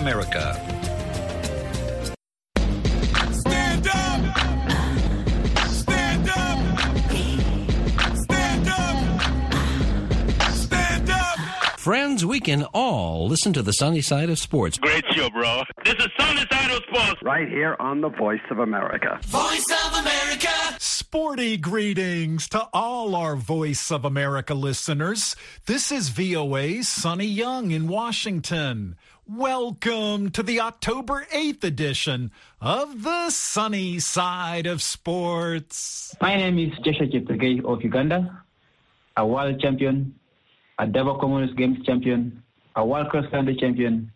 America. Stand up! Stand up! Stand up! Stand up! Friends, we can all listen to the sunny side of sports. Great show, bro. This is Sunny Side of Sports. Right here on the Voice of America. Voice of America! Sporty greetings to all our Voice of America listeners. This is VOA's Sonny Young in Washington. Welcome to the October 8th edition of the Sunny Side of Sports. My name is Joshua Cheptegei of Uganda, a world champion, a double Commonwealth Games champion, a world cross-country champion,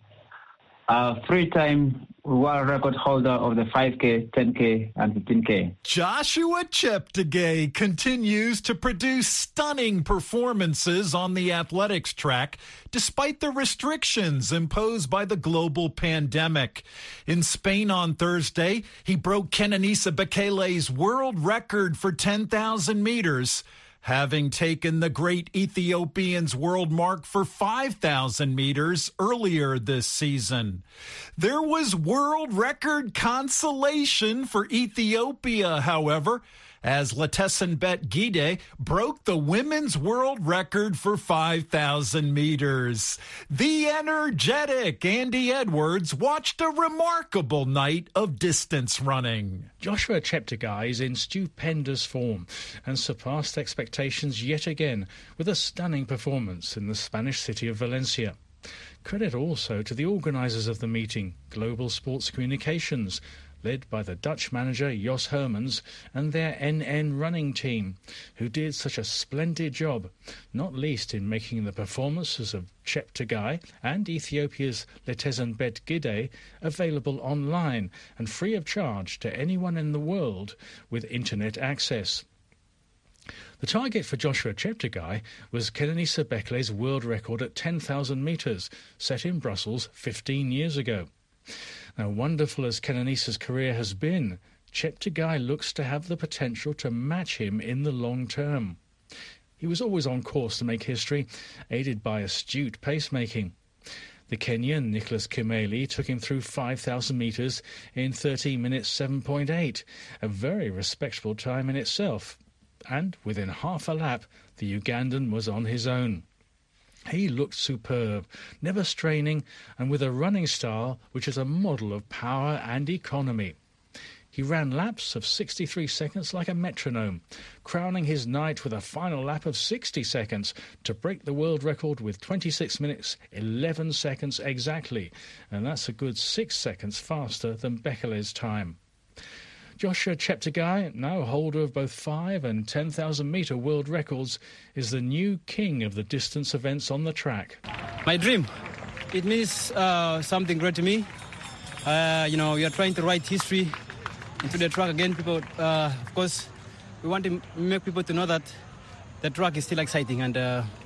a three-time world record holder of the 5K, 10K, and 15K. Joshua Cheptegei continues to produce stunning performances on the athletics track despite the restrictions imposed by the global pandemic. In Spain on Thursday, he broke Kenenisa Bekele's world record for 10,000 meters, having taken the great Ethiopian's world mark for 5,000 meters earlier this season. There was world record consolation for Ethiopia, however, as Letesenbet Gide broke the women's world record for 5,000 meters. The energetic Andy Edwards watched a remarkable night of distance running. Joshua Cheptegei is in stupendous form and surpassed expectations yet again with a stunning performance in the Spanish city of Valencia. Credit also to the organisers of the meeting, Global Sports Communications, led by the Dutch manager Jos Hermans and their NN running team, who did such a splendid job, not least in making the performances of Cheptegei and Ethiopia's Letesenbet Gide available online and free of charge to anyone in the world with internet access. The target for Joshua Cheptegei was Kenenisa Bekele's world record at 10,000 metres, set in Brussels 15 years ago. Now, wonderful as Kenenisa's career has been, Cheptegei looks to have the potential to match him in the long term. He was always on course to make history, aided by astute pacemaking. The Kenyan Nicholas Kimeli took him through 5,000 metres in 13 minutes 7.8, a very respectable time in itself. And within half a lap, the Ugandan was on his own. He looked superb, never straining, and with a running style which is a model of power and economy. He ran laps of 63 seconds like a metronome, crowning his night with a final lap of 60 seconds to break the world record with 26 minutes 11 seconds exactly, and that's a good 6 seconds faster than Bekele's time. Joshua Cheptegei, now holder of both 5 and 10,000 metre world records, is the new king of the distance events on the track. My dream, it means something great to me. We are trying to write history into the track again. People, of course, we want to make people to know that the track is still exciting, and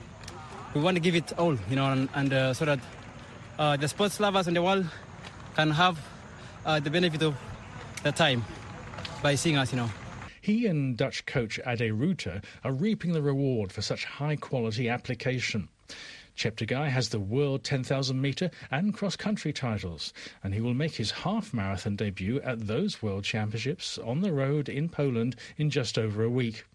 we want to give it all, and so that the sports lovers in the world can have the benefit of the time by seeing us, He and Dutch coach Ade Ruter are reaping the reward for such high-quality application. Cheptegei has the world 10,000 metre and cross-country titles, and he will make his half-marathon debut at those World Championships on the road in Poland in just over a week.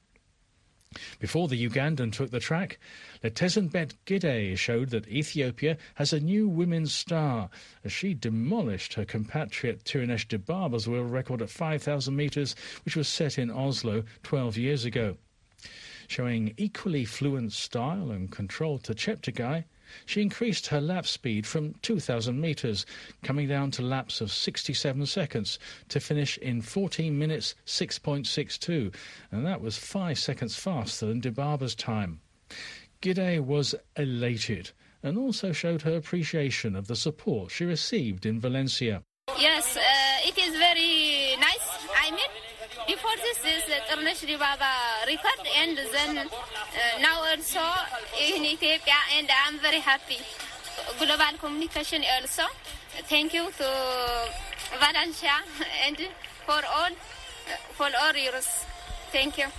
Before the Ugandan took the track, Letesenbet Gide showed that Ethiopia has a new women's star, as she demolished her compatriot Tirunesh Dibaba's world record at 5,000 metres, which was set in Oslo 12 years ago. Showing equally fluent style and control to Cheptegei, she increased her lap speed from 2,000 metres, coming down to laps of 67 seconds to finish in 14 minutes 6.62, and that was 5 seconds faster than Dibaba's time. Gide was elated and also showed her appreciation of the support she received in Valencia. Yes, it is very nice. Before this is Tirunesh Dibaba record, and then now also in Ethiopia, and I'm very happy. Global communication also. Thank you to Valencia and for all yours. Thank you.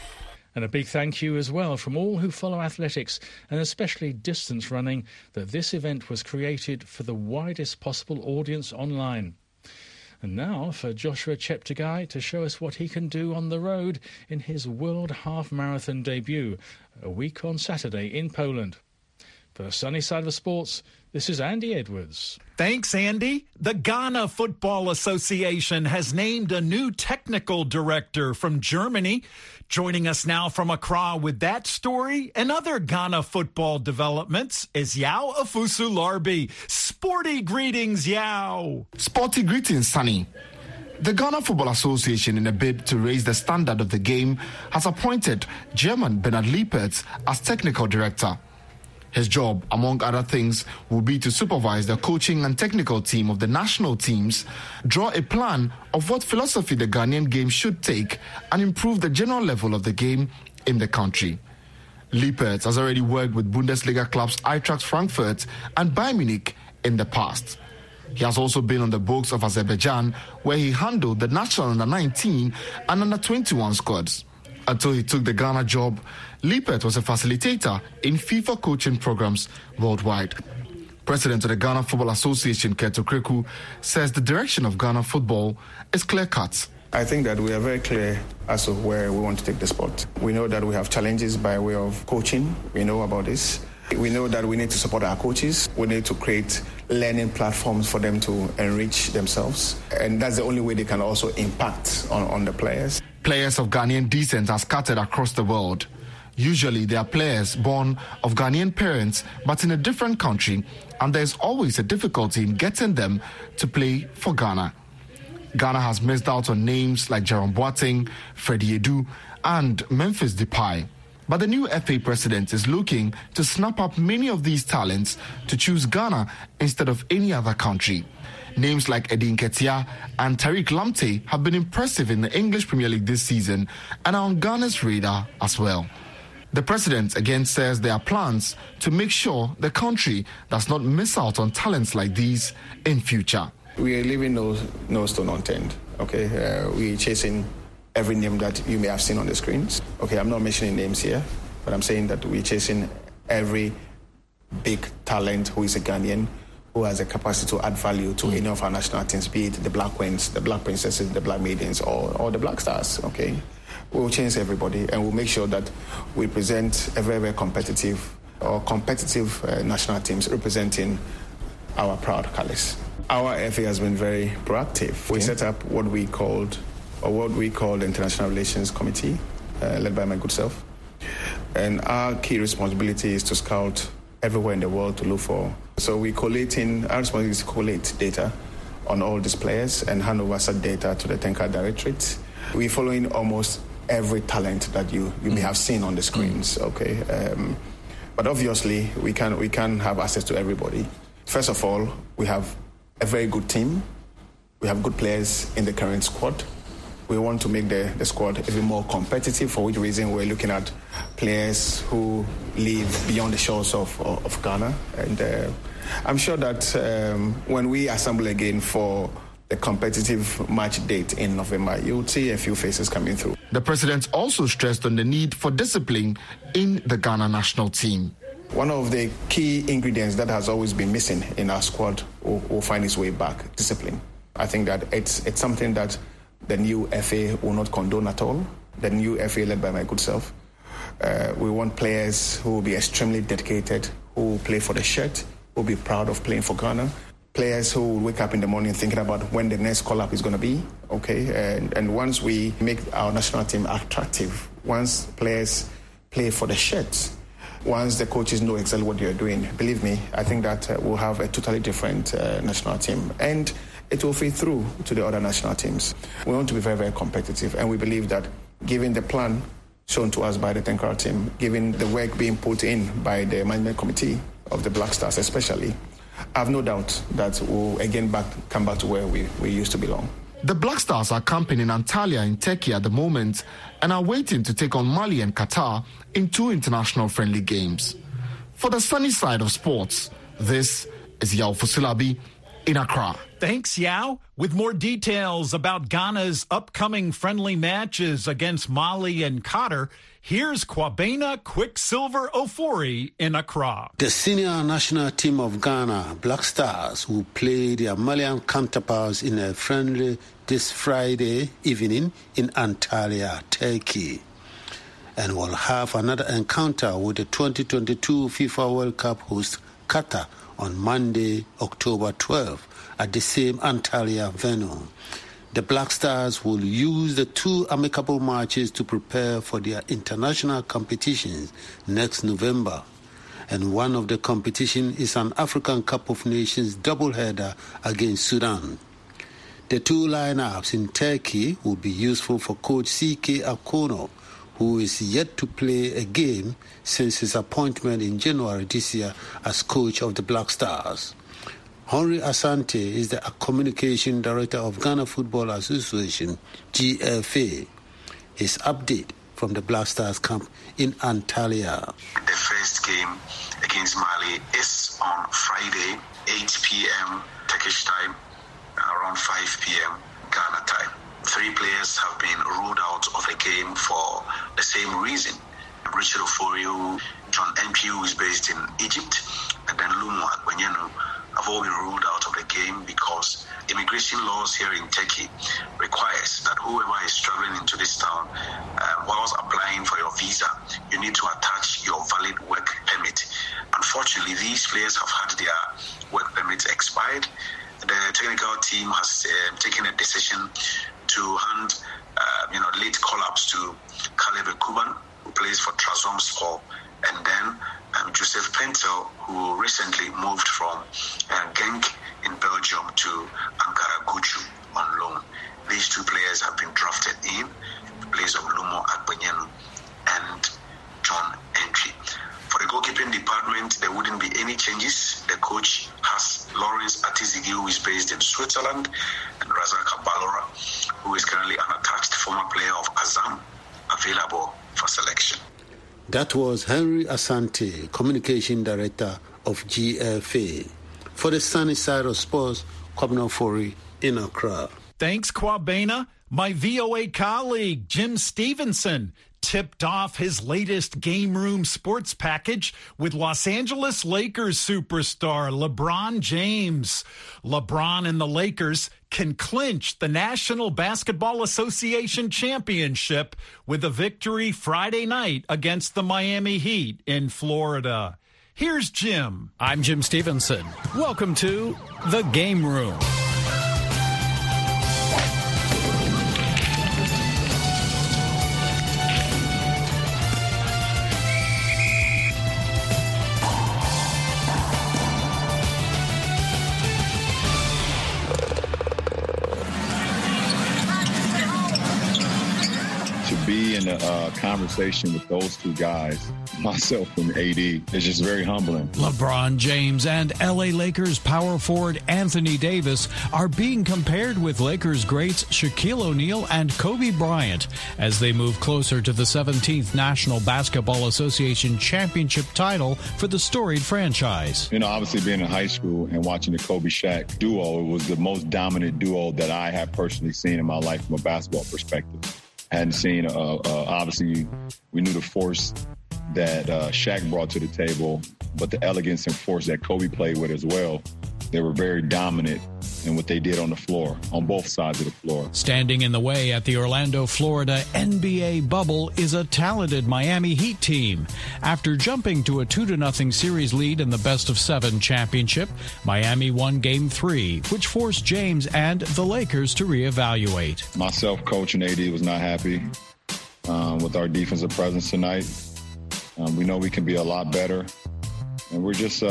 And a big thank you as well from all who follow athletics and especially distance running, that this event was created for the widest possible audience online. And now for Joshua Cheptegei to show us what he can do on the road in his World Half Marathon debut, a week on Saturday in Poland. For the Sunny Side of Sports, this is Andy Edwards. Thanks, Andy. The Ghana Football Association has named a new technical director from Germany. Joining us now from Accra with that story and other Ghana football developments is Yao Afusu-Larbi. Sporty greetings, Yao. Sporty greetings, Sunny. The Ghana Football Association, in a bid to raise the standard of the game, has appointed German Bernhard Liepert as technical director. His job, among other things, will be to supervise the coaching and technical team of the national teams, draw a plan of what philosophy the Ghanaian game should take, and improve the general level of the game in the country. Liepert has already worked with Bundesliga clubs Eintracht Frankfurt and Bayern Munich in the past. He has also been on the books of Azerbaijan, where he handled the national under-19 and under-21 squads. Until he took the Ghana job, Liepert was a facilitator in FIFA coaching programs worldwide. President of the Ghana Football Association, Keto Kreku, says the direction of Ghana football is clear-cut. I think that we are very clear as to where we want to take the sport. We know that we have challenges by way of coaching. We know about this. We know that we need to support our coaches. We need to create learning platforms for them to enrich themselves. And that's the only way they can also impact on the players. Players of Ghanaian descent are scattered across the world. Usually they are players born of Ghanaian parents but in a different country, and there's always a difficulty in getting them to play for Ghana. Ghana has missed out on names like Jerome Boateng, Freddie Adu and Memphis Depay. But the new FA president is looking to snap up many of these talents to choose Ghana instead of any other country. Names like Eddie Nketiah and Tariq Lamptey have been impressive in the English Premier League this season and are on Ghana's radar as well. The president again says there are plans to make sure the country does not miss out on talents like these in future. We are leaving no stone unturned, okay? We're chasing every name that you may have seen on the screens. Okay, I'm not mentioning names here, but I'm saying that we're chasing every big talent who is a Ghanaian, who has a capacity to add value to any of our national teams, be it the Black Queens, the Black Princesses, the Black Maidens, or the Black Stars, okay? We'll change everybody, and we'll make sure that we present a very, very competitive national teams representing our proud colours. Our FA has been very proactive. Okay. We set up what we call the International Relations Committee, led by my good self. And our key responsibility is to scout everywhere in the world to look for. So our responsibility is to collate data on all these players and hand over such data to the Tenka Directorate. We're following almost every talent that you may have seen on the screens, okay? But obviously, we can have access to everybody. First of all, we have a very good team. We have good players in the current squad. We want to make the squad even more competitive, for which reason we're looking at players who live beyond the shores of Ghana. And I'm sure that when we assemble again for the competitive match date in November, you'll see a few faces coming through. The president also stressed on the need for discipline in the Ghana national team. One of the key ingredients that has always been missing in our squad will find its way back: discipline. I think that it's something that the new FA will not condone at all. The new FA, led by my good self, we want players who will be extremely dedicated, who will play for the shirt, who will be proud of playing for Ghana. Players who will wake up in the morning thinking about when the next call-up is going to be, okay? And once we make our national team attractive, once players play for the shirts, once the coaches know exactly what they're doing, believe me, I think that we'll have a totally different national team. And it will feed through to the other national teams. We want to be very, very competitive, and we believe that given the plan shown to us by the Tenkara team, given the work being put in by the management committee of the Black Stars especially, I have no doubt that we'll again come back to where we used to belong. The Black Stars are camping in Antalya in Turkey at the moment and are waiting to take on Mali and Qatar in 2 international friendly games. For the Sunny Side of Sports, this is Yao Afusu-Larbi in Accra. Thanks, Yao. With more details about Ghana's upcoming friendly matches against Mali and Qatar, here's Kwabena Quicksilver Ofori in Accra. The senior national team of Ghana, Black Stars, will play their Malian counterparts in a friendly this Friday evening in Antalya, Turkey, and will have another encounter with the 2022 FIFA World Cup host Qatar on Monday, October 12, at the same Antalya venue. The Black Stars will use the two amicable matches to prepare for their international competitions next November. And one of the competition is an African Cup of Nations doubleheader against Sudan. The two lineups in Turkey will be useful for coach C.K. Akono, who is yet to play a game since his appointment in January this year as coach of the Black Stars. Henry Asante is the communication director of Ghana Football Association, GFA. His update from the Black Stars camp in Antalya. The first game against Mali is on Friday, 8 p.m. Turkish time, around 5 p.m. Ghana time. 3 players have been ruled out of the game for the same reason. Richard Ofori, John MP, who is based in Egypt, and then Lumo Akpenyenu have all been ruled out of the game because immigration laws here in Turkey requires that whoever is traveling into this town, whilst applying for your visa, you need to attach your valid work permit. Unfortunately, these players have had their work permits expired. The technical team has taken a decision to hand, late call-ups to Caleb Kuban, who plays for Trabzonspor, and then Joseph Pentel, who recently moved from Genk in Belgium to Ankara Gucu on loan. These two players have been drafted in place of Lumo Akpenyenu and John Entry. For the goalkeeping department, there wouldn't be any changes. The coach has Lawrence Atizigi, who is based in Switzerland, and Razak Balora, who is currently unattached, former player of Azam, available for selection. That was Henry Asante, communication director of GFA. For the sunny side of sports, Kwabena Ofori in Accra. Thanks, Kwabena. My VOA colleague, Jim Stevenson, tipped off his latest Game Room sports package with Los Angeles Lakers superstar LeBron James. LeBron and the Lakers can clinch the National Basketball Association championship with a victory Friday night against the Miami Heat in Florida. Here's Jim. I'm Jim Stevenson. Welcome to The Game Room. Be in a conversation with those two guys, myself and AD, is just very humbling. LeBron James and LA Lakers power forward Anthony Davis are being compared with Lakers greats Shaquille O'Neal and Kobe Bryant as they move closer to the 17th National Basketball Association championship title for the storied franchise. Obviously being in high school and watching the Kobe-Shaq duo, it was the most dominant duo that I have personally seen in my life from a basketball perspective. Hadn't seen, obviously, we knew the force that Shaq brought to the table, but the elegance and force that Kobe played with as well. They were very dominant in what they did on the floor, on both sides of the floor. Standing in the way at the Orlando, Florida NBA bubble is a talented Miami Heat team. After jumping to a 2-0 series lead in the best-of-7 championship, Miami won Game 3, which forced James and the Lakers to reevaluate. Myself, Coach, and AD was not happy with our defensive presence tonight. We know we can be a lot better, and we're just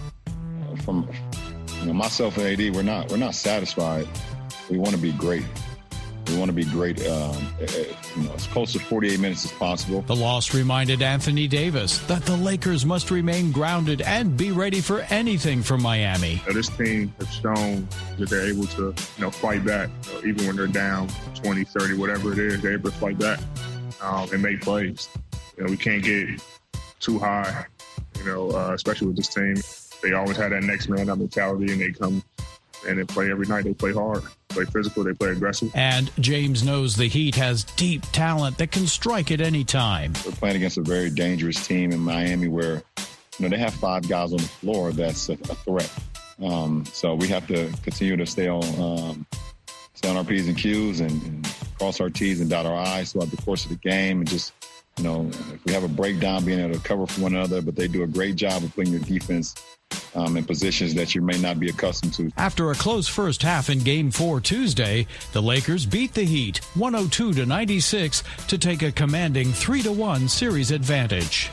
myself and AD, we're not satisfied. We want to be great. We want to be great, as close to 48 minutes as possible. The loss reminded Anthony Davis that the Lakers must remain grounded and be ready for anything from Miami. This team has shown that they're able to, fight back. Even when they're down 20, 30, whatever it is, they're able to fight back and make plays. We can't get too high, especially with this team. They always have that next man up mentality, and they come and they play every night. They play hard, play physical, they play aggressive. And James knows the Heat has deep talent that can strike at any time. We're playing against a very dangerous team in Miami where, they have 5 guys on the floor that's a threat. So we have to continue to stay on our P's and Q's and cross our T's and dot our I's throughout the course of the game. And just, if we have a breakdown, being able to cover for one another, but they do a great job of putting your defense in positions that you may not be accustomed to. After a close first half in Game 4 Tuesday, the Lakers beat the Heat 102-96 to take a commanding 3-1 series advantage.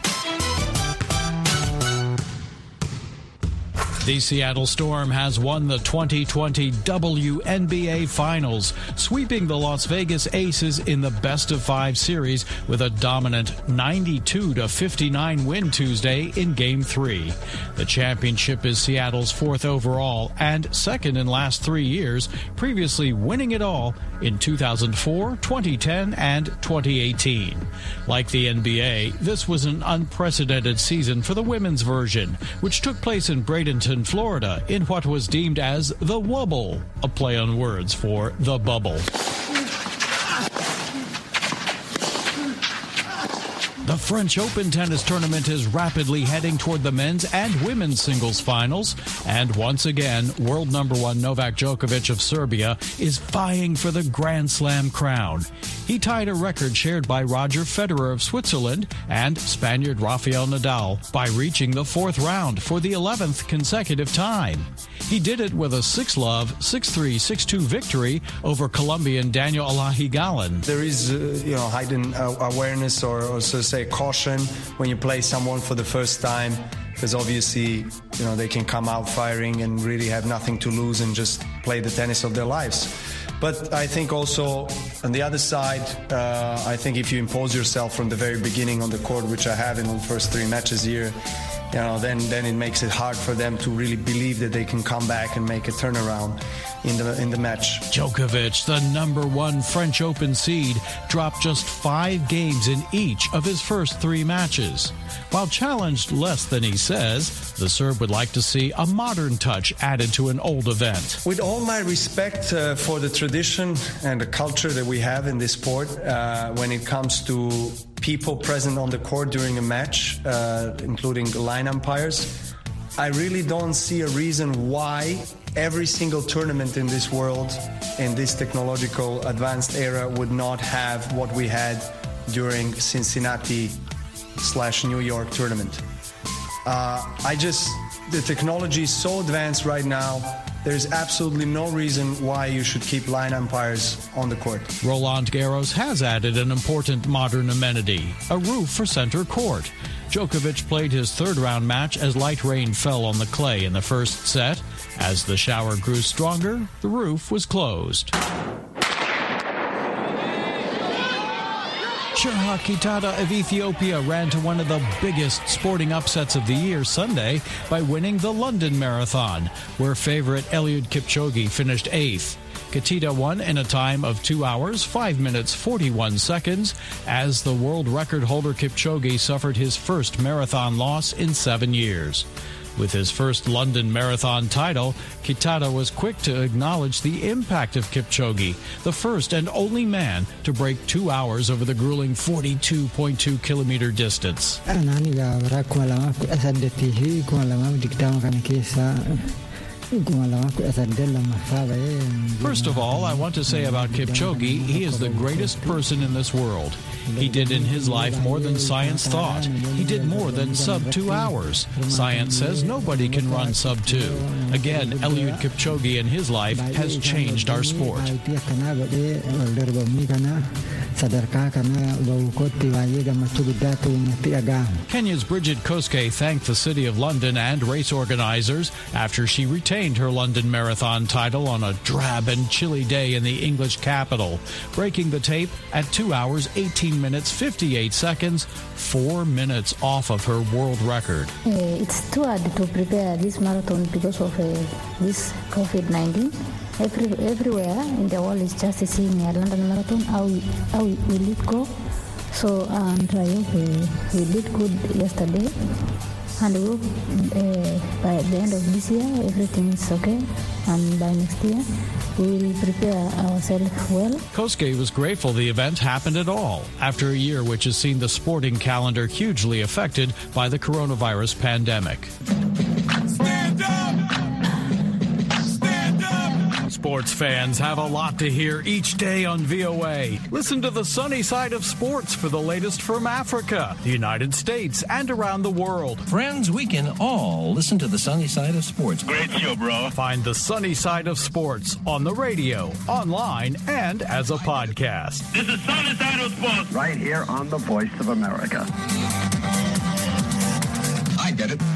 The Seattle Storm has won the 2020 WNBA Finals, sweeping the Las Vegas Aces in the best-of-5 series with a dominant 92-59 win Tuesday in Game 3. The championship is Seattle's 4th overall and second in last 3 years, previously winning it all in 2004, 2010, and 2018. Like the NBA, this was an unprecedented season for the women's version, which took place in Bradenton, Florida, in what was deemed as the Wubble, a play on words for the bubble. The French Open tennis tournament is rapidly heading toward the men's and women's singles finals. And once again, world number 1 Novak Djokovic of Serbia is vying for the Grand Slam crown. He tied a record shared by Roger Federer of Switzerland and Spaniard Rafael Nadal by reaching the 4th round for the 11th consecutive time. He did it with a 6-love, 6-3, 6-2 victory over Colombian Daniel Alahi-Galan. There is, heightened awareness or so to say caution when you play someone for the first time, because obviously, they can come out firing and really have nothing to lose and just play the tennis of their lives. But I think also on the other side, I think if you impose yourself from the very beginning on the court, which I have in the first 3 matches here, then it makes it hard for them to really believe that they can come back and make a turnaround in the match. Djokovic, the number 1 French Open seed, dropped just 5 games in each of his first 3 matches. While challenged less than he says, the Serb would like to see a modern touch added to an old event. With all my respect for the tradition and the culture that we have in this sport, when it comes to people present on the court during a match, including line umpires, I really don't see a reason why every single tournament in this world, in this technological advanced era, would not have what we had during Cincinnati/New York tournament. The technology is so advanced right now, there's absolutely no reason why you should keep line umpires on the court. Roland Garros has added an important modern amenity, a roof for center court. Djokovic played his 3rd-round match as light rain fell on the clay in the first set. As the shower grew stronger, the roof was closed. Chirag Kitada of Ethiopia ran to one of the biggest sporting upsets of the year Sunday by winning the London Marathon, where favorite Eliud Kipchoge finished 8th. Kitita won in a time of 2 hours, 5 minutes, 41 seconds, as the world record holder Kipchoge suffered his first marathon loss in 7 years. With his first London Marathon title, Kitada was quick to acknowledge the impact of Kipchoge, the first and only man to break 2 hours over the grueling 42.2-kilometer distance. First of all, I want to say about Kipchoge, he is the greatest person in this world. He did in his life more than science thought. He did more than sub-2 hours. Science says nobody can run sub-2. Again, Eliud Kipchoge in his life has changed our sport. Kenya's Bridget Koske thanked the City of London and race organizers after she retained her London Marathon title on a drab and chilly day in the English capital, breaking the tape at 2 hours, 18 minutes, 58 seconds, 4 minutes off of her world record. It's too hard to prepare this marathon because of this COVID-19. Everywhere in the world is just seeing a London Marathon, how will it go? So I hope we did good yesterday. and we hope by the end of this year everything is okay, and by next year we will prepare ourselves well. Kosuke was grateful the event happened at all after a year which has seen the sporting calendar hugely affected by the coronavirus pandemic. Stand up! Stand up! Sports fans have a lot to hear each day on VOA. Listen to the sunny side of sports for the latest from Africa, the United States, and around the world. Friends, we can all listen to the sunny side of sports. Great show, bro. Find the sunny side of sports on the radio, online, and as a podcast. This is Sunny Side of Sports. Right here on the Voice of America. I get it.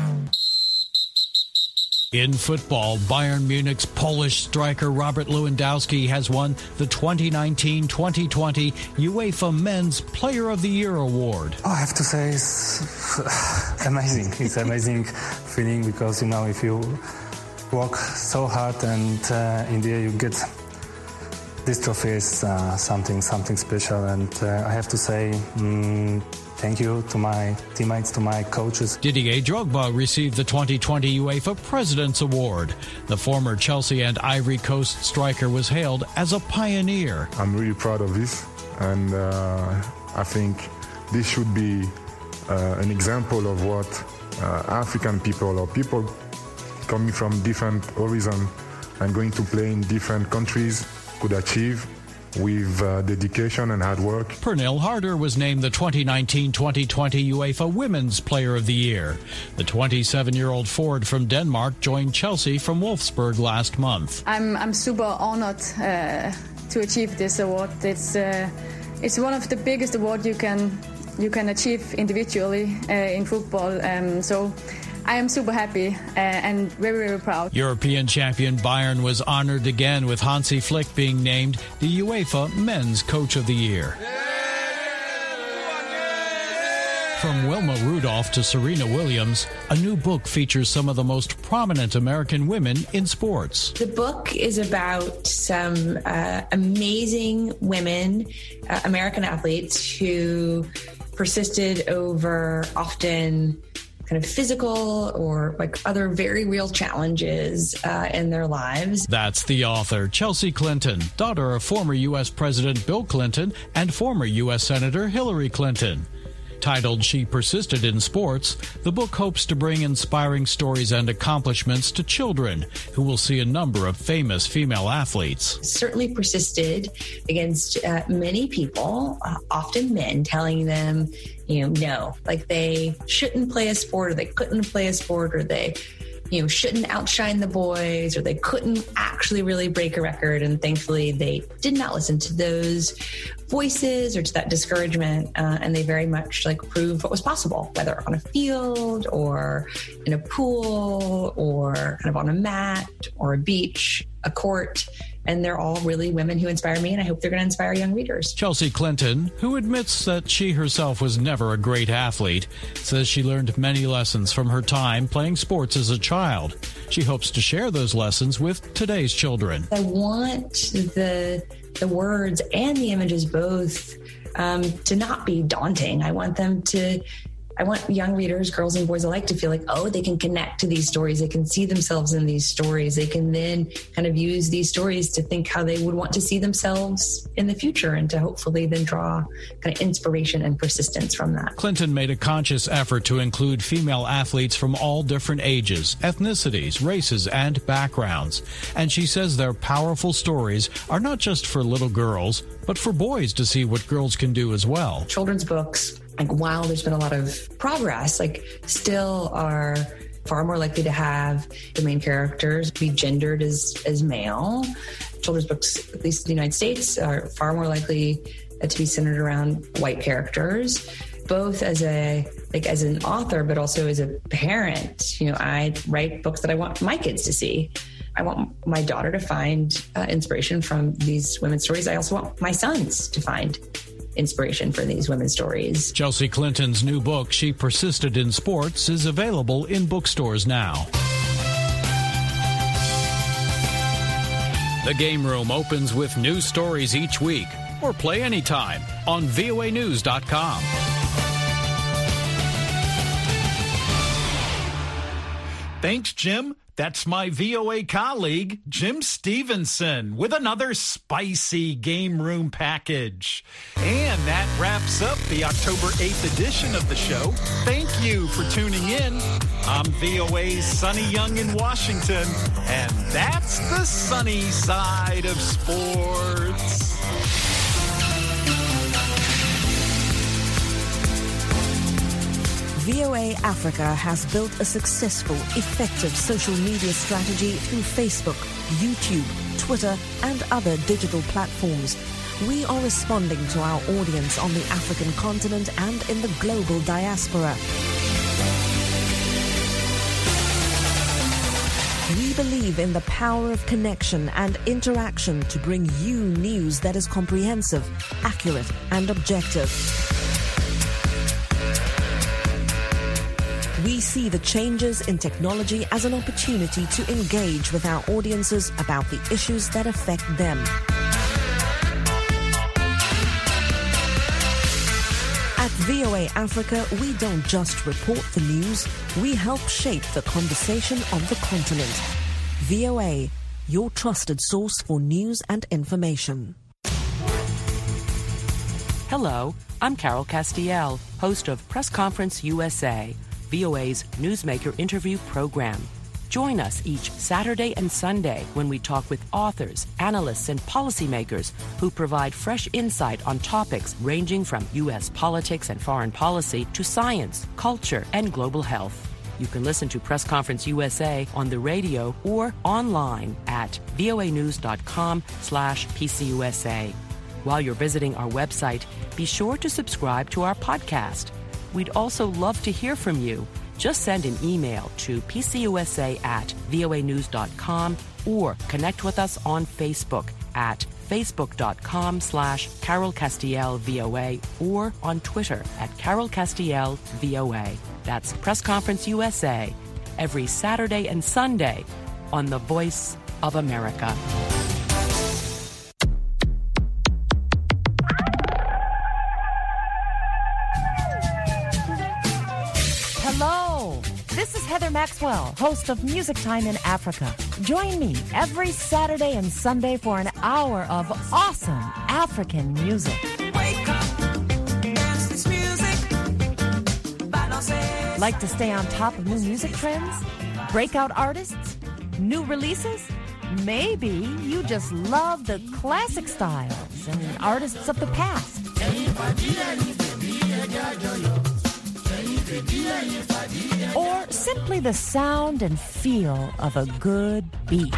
In football, Bayern Munich's Polish striker Robert Lewandowski has won the 2019-2020 UEFA Men's Player of the Year award. I have to say it's amazing. It's an amazing feeling because, you know, if you work so hard and in the end you get this trophy is something special. And I have to say thank you to my teammates, to my coaches. Didier Drogba received the 2020 UEFA President's Award. The former Chelsea and Ivory Coast striker was hailed as a pioneer. I'm really proud of this, and I think this should be an example of what African people or people coming from different horizons and going to play in different countries could achieve with dedication and hard work. Pernille Harder was named the 2019-2020 UEFA Women's Player of the Year. The 27-year-old forward from Denmark joined Chelsea from Wolfsburg last month. I'm super honored to achieve this award. It's one of the biggest awards you can achieve individually in football. So I am super happy and very, very proud. European champion Bayern was honored again with Hansi Flick being named the UEFA Men's Coach of the Year. From Wilma Rudolph to Serena Williams, a new book features some of the most prominent American women in sports. The book is about some amazing women, American athletes, who persisted over often kind of physical or like other very real challenges in their lives. That's the author, Chelsea Clinton, daughter of former U.S. President Bill Clinton and former U.S. Senator Hillary Clinton. Titled She Persisted in Sports, the book hopes to bring inspiring stories and accomplishments to children who will see a number of famous female athletes. Certainly persisted against many people, often men, telling them, no, like they shouldn't play a sport or they couldn't play a sport or they, shouldn't outshine the boys or they couldn't actually really break a record. And thankfully, they did not listen to those voices or to that discouragement. And they very much proved what was possible, whether on a field or in a pool or kind of on a mat or a beach, a court. And they're all really women who inspire me, and I hope they're going to inspire young readers. Chelsea Clinton, who admits that she herself was never a great athlete, says she learned many lessons from her time playing sports as a child. She hopes to share those lessons with today's children. I want the words and the images both to not be daunting. I want young readers, girls and boys alike, to feel like, they can connect to these stories. They can see themselves in these stories. They can then kind of use these stories to think how they would want to see themselves in the future and to hopefully then draw kind of inspiration and persistence from that. Clinton made a conscious effort to include female athletes from all different ages, ethnicities, races, and backgrounds. And she says their powerful stories are not just for little girls, but for boys to see what girls can do as well. Children's books, while there's been a lot of progress, still are far more likely to have the main characters be gendered as male. Children's books, at least in the United States, are far more likely to be centered around white characters, both as an author, but also as a parent. I write books that I want my kids to see. I want my daughter to find inspiration from these women's stories. I also want my sons to find inspiration for these women's stories. Chelsea Clinton's new book, She Persisted in Sports, is available in bookstores now. The Game Room opens with new stories each week, or play anytime on voanews.com. Thanks, Jim. That's my VOA colleague, Jim Stevenson, with another spicy game room package. And that wraps up the October 8th edition of the show. Thank you for tuning in. I'm VOA's Sonny Young in Washington, and that's the sunny side of sports. VOA Africa has built a successful, effective social media strategy through Facebook, YouTube, Twitter, and other digital platforms. We are responding to our audience on the African continent and in the global diaspora. We believe in the power of connection and interaction to bring you news that is comprehensive, accurate, and objective. We see the changes in technology as an opportunity to engage with our audiences about the issues that affect them. At VOA Africa, we don't just report the news, we help shape the conversation of the continent. VOA, your trusted source for news and information. Hello, I'm Carol Castiel, host of Press Conference USA, VOA's Newsmaker interview program. Join us each Saturday and Sunday when we talk with authors, analysts, and policymakers who provide fresh insight on topics ranging from U.S. politics and foreign policy to science, culture, and global health. You can listen to Press Conference USA on the radio or online at voanews.com/PCUSA. While you're visiting our website, be sure to subscribe to our podcast. We'd also love to hear from you. Just send an email to pcusa@voanews.com or connect with us on Facebook at facebook.com/Carol Castiel VOA or on Twitter at Carol Castiel VOA. That's Press Conference USA every Saturday and Sunday on The Voice of America. Hello, this is Heather Maxwell, host of Music Time in Africa. Join me every Saturday and Sunday for an hour of awesome African music. Like to stay on top of new music trends? Breakout artists? New releases? Maybe you just love the classic styles and artists of the past. Or simply the sound and feel of a good beat.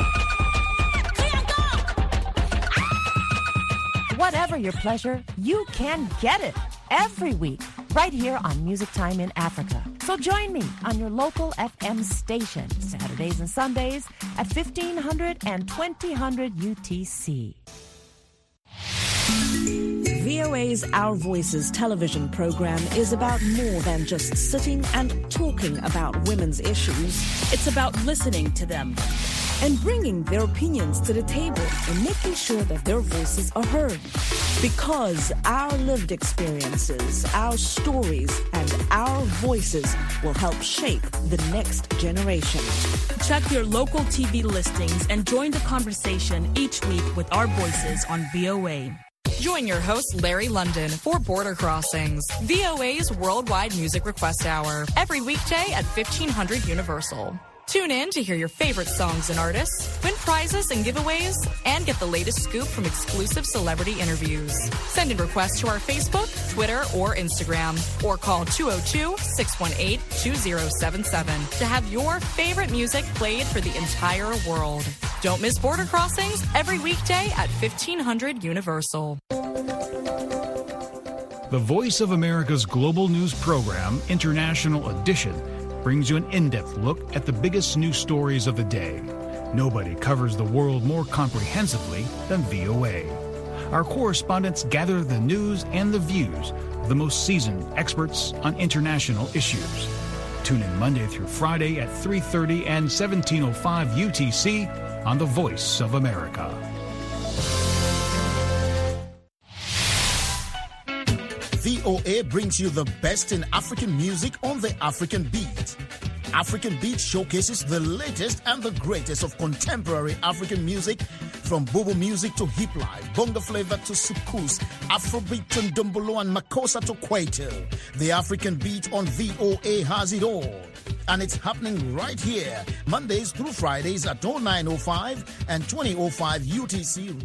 Whatever your pleasure, you can get it every week right here on Music Time in Africa. So join me on your local FM station Saturdays and Sundays at 1500 and 2000 UTC. VOA's Our Voices television program is about more than just sitting and talking about women's issues. It's about listening to them and bringing their opinions to the table and making sure that their voices are heard. Because our lived experiences, our stories, and our voices will help shape the next generation. Check your local TV listings and join the conversation each week with our voices on VOA. Join your host, Larry London, for Border Crossings, VOA's Worldwide Music Request Hour, every weekday at 1500 Universal. Tune in to hear your favorite songs and artists, win prizes and giveaways, and get the latest scoop from exclusive celebrity interviews. Send in requests to our Facebook, Twitter, or Instagram, or call 202-618-2077 to have your favorite music played for the entire world. Don't miss Border Crossings every weekday at 1500 Universal. The Voice of America's global news program, International Edition, brings you an in-depth look at the biggest news stories of the day. Nobody covers the world more comprehensively than VOA. Our correspondents gather the news and the views of the most seasoned experts on international issues. Tune in Monday through Friday at 3:30 and 17:05 UTC on The Voice of America. VOA brings you the best in African music on the African beat. African Beat showcases the latest and the greatest of contemporary African music, from Bobo music to hip life, bongo flavor to soukous, Afrobeat to Ndombolo and Makossa to Kwaito. The African Beat on VOA has it all. And it's happening right here, Mondays through Fridays at 09:05 and 20:05 UTC.